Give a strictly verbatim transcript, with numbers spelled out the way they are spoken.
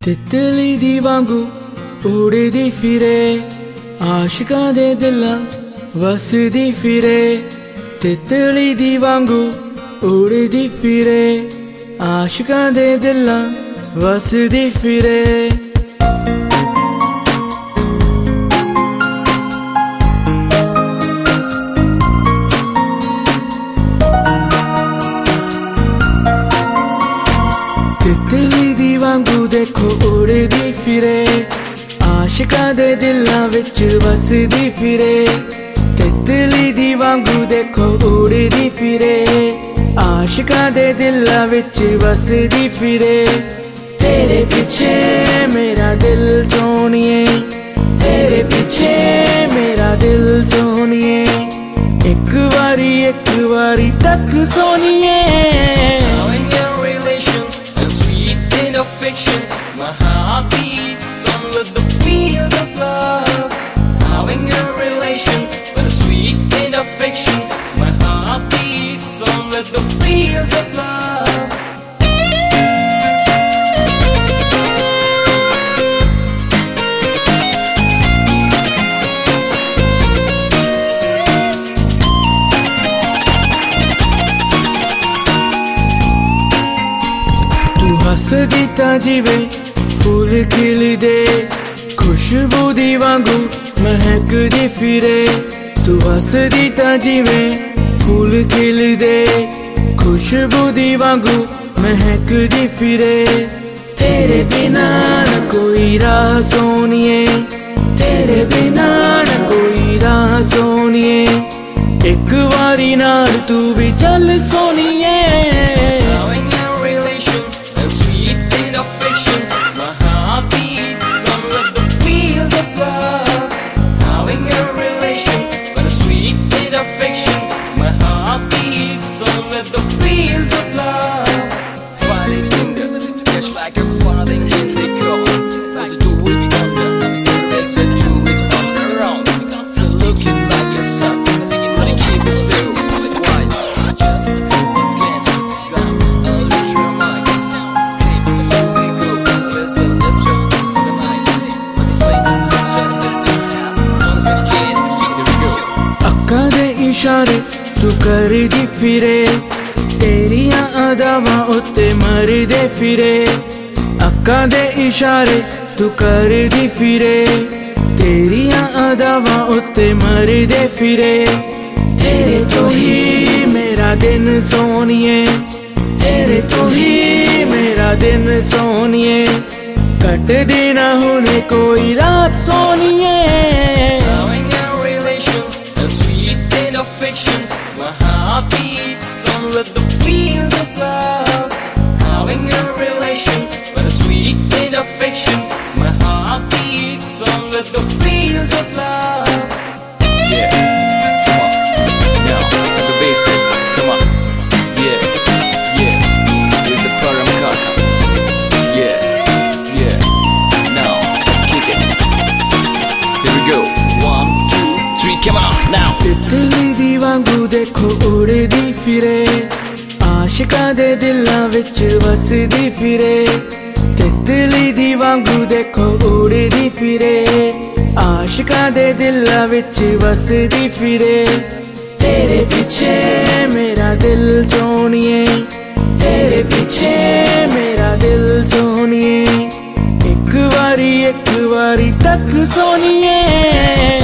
तितली दी वांगू उड़दी फिरे, आशिकां दे दिलां वसदी फिरे। तितली दी वांगू उड़दी फिरे, आशिकां दे दिलां वसदी फिरे। तितली दी वांगू देखो उड़दी फिरे, आशिकां दे दिलां विच वसदी फिरे। तितली दी वांगू देखो उड़दी फिरे, आशिकां दे दिलां विच वसदी फिरे। तेरे पीछे मेरा दिल सोनिए, तेरे पीछे मेरा दिल सोनिए। एक बारी एक बारी तक सोनिए। Fiction, my heart beats on with the feels of love. Having a relation with a sweet kind of fiction. My heart beats on with the feels of love. हसदी ता जीवे फूल खिलदे, खुशबू दी वांगू महकदी फिरे। तू हसदी ता जीवे फूल खिलदे, खुशबू दी वांगू महकदी फिरे। तेरे बिना न कोई राह सोनिए, तेरे बिना न कोई राह सोनिए। एक बारी नाल तू भी चल सोनिए। Fiction, my heart beats on with the feels of love. Having a relation with a sweet bit of fiction. My heart beats on with the feels of love. Falling in the just like a falling in the cold. What to do it on the there's a do it all around. So looking like yourself, but you keep it so quiet. Just again, gone, I'll lose your mind. अक्कां दे इशारे तू करदी फिरे, तेरियां अदावां उत्ते मरदे फिरे। अक्कां दे इशारे तू करदी फिरे, तेरियां अदावां उत्ते मरदे फिरे। तेरे तो ही मेरा दिन सोनिए, तेरे तो ही मेरा दिन सोनिए। कट देना हुने कोई रात सोनिए। Fiction, my heart beats on with the feels of love. Having a relation with a sweet bit of fiction. My heart beats on with the feels of love. Yeah, come on, now at the bass in, come on. Yeah, yeah, here's a program kaka. Yeah, yeah, now kick it. Here we go, one, two, three, come on now. तितली दी वांगू देखो उड़दी फिरे, आशिकां दे दिलां विच वसदी फिरे। तितली दी वांगू देखो उड़दी फिरे, आशिकां दे दिलां विच वसदी फिरे। तेरे पीछे मेरा दिल सोनिए, तेरे पीछे मेरा दिल सोनिए। एक बारी एक बारी तक सोनिए।